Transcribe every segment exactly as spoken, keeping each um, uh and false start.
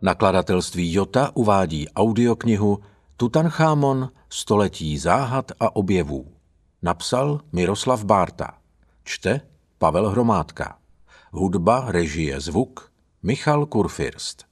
Nakladatelství Jota uvádí audioknihu Tutanchamon, století záhad a objevů. Napsal Miroslav Bárta. Čte Pavel Hromádka. Hudba, režie, zvuk Michal Kurfürst.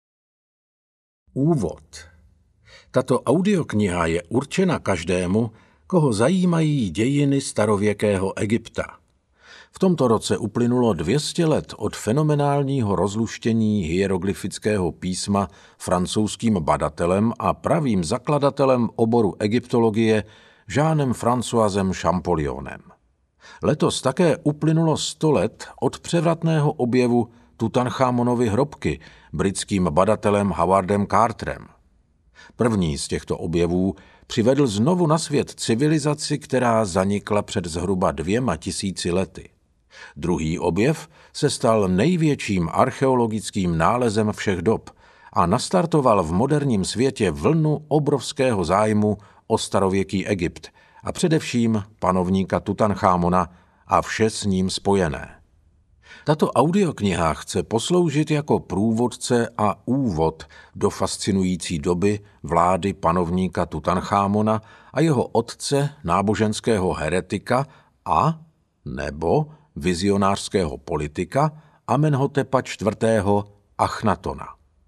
Úvod. Tato audiokniha je určena každému, koho zajímají dějiny starověkého Egypta. V tomto roce uplynulo dvě stě let od fenomenálního rozluštění hieroglyfického písma francouzským badatelem a pravým zakladatelem oboru egyptologie Jeanem Françoisem Champollionem. Letos také uplynulo sto let od převratného objevu Tutanchamonovy hrobky britským badatelem Howardem Carterem. První z těchto objevů přivedl znovu na svět civilizaci, která zanikla před zhruba dvěma tisíci lety. Druhý objev se stal největším archeologickým nálezem všech dob a nastartoval v moderním světě vlnu obrovského zájmu o starověký Egypt a především panovníka Tutanchamona a vše s ním spojené. Tato audiokniha chce posloužit jako průvodce a úvod do fascinující doby vlády panovníka Tutanchamona a jeho otce, náboženského heretika a nebo vizionářského politika Amenhotepa čtvrtého. Achnatona.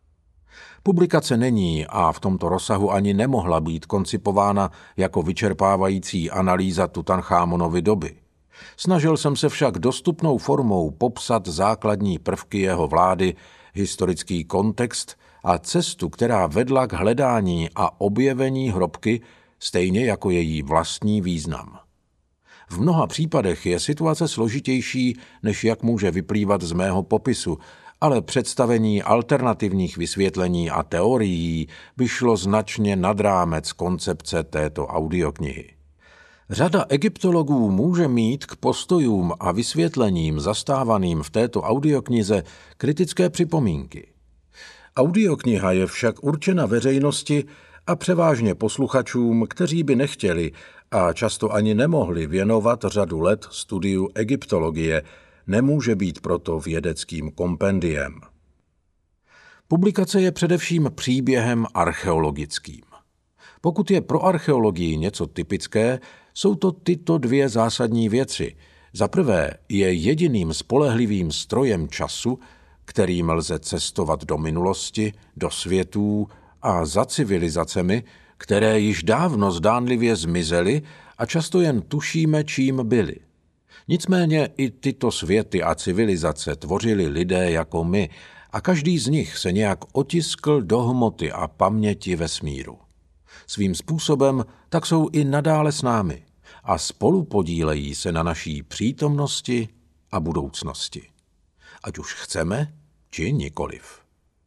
Publikace není a v tomto rozsahu ani nemohla být koncipována jako vyčerpávající analýza Tutanchamonovy doby. Snažil jsem se však dostupnou formou popsat základní prvky jeho vlády, historický kontext a cestu, která vedla k hledání a objevení hrobky, stejně jako její vlastní význam. V mnoha případech je situace složitější, než jak může vyplývat z mého popisu, ale představení alternativních vysvětlení a teorií by šlo značně nad rámec koncepce této audioknihy. Řada egyptologů může mít k postojům a vysvětlením zastávaným v této audioknize kritické připomínky. Audiokniha je však určena veřejnosti a převážně posluchačům, kteří by nechtěli a často ani nemohli věnovat řadu let studiu egyptologie, nemůže být proto vědeckým kompendiem. Publikace je především příběhem archeologickým. Pokud je pro archeologii něco typické, jsou to tyto dvě zásadní věci. Za prvé je jediným spolehlivým strojem času, kterým lze cestovat do minulosti, do světů a za civilizacemi, které již dávno zdánlivě zmizely a často jen tušíme, čím byly. Nicméně i tyto světy a civilizace tvořili lidé jako my a každý z nich se nějak otiskl do hmoty a paměti vesmíru. Svým způsobem tak jsou i nadále s námi a spolu podílejí se na naší přítomnosti a budoucnosti. Ať už chceme, či nikoliv.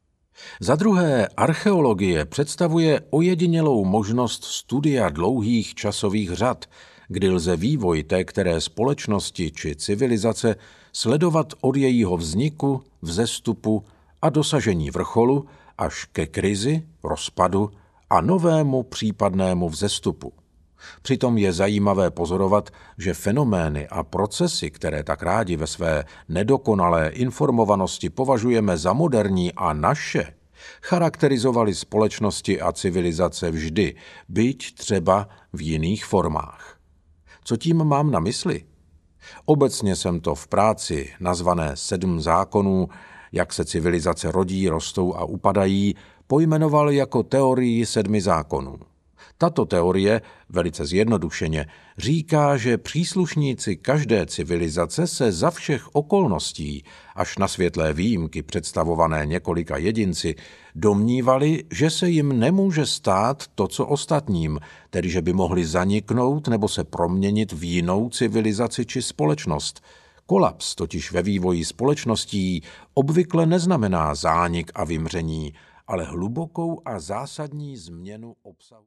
Za druhé, archeologie představuje ojedinělou možnost studia dlouhých časových řad, kdy lze vývoj té které společnosti či civilizace sledovat od jejího vzniku, vzestupu a dosažení vrcholu až ke krizi, rozpadu a novému případnému vzestupu. Přitom je zajímavé pozorovat, že fenomény a procesy, které tak rádi ve své nedokonalé informovanosti považujeme za moderní a naše, charakterizovaly společnosti a civilizace vždy, byť třeba v jiných formách. Co tím mám na mysli? Obecně jsem to v práci nazvané Sedm zákonů, jak se civilizace rodí, rostou a upadají, pojmenoval jako teorii sedmi zákonů. Tato teorie, velice zjednodušeně, říká, že příslušníci každé civilizace se za všech okolností, až na světlé výjimky představované několika jedinci, domnívali, že se jim nemůže stát to, co ostatním, tedy že by mohli zaniknout nebo se proměnit v jinou civilizaci či společnost. Kolaps totiž ve vývoji společností obvykle neznamená zánik a vymření, ale hlubokou a zásadní změnu obsahu.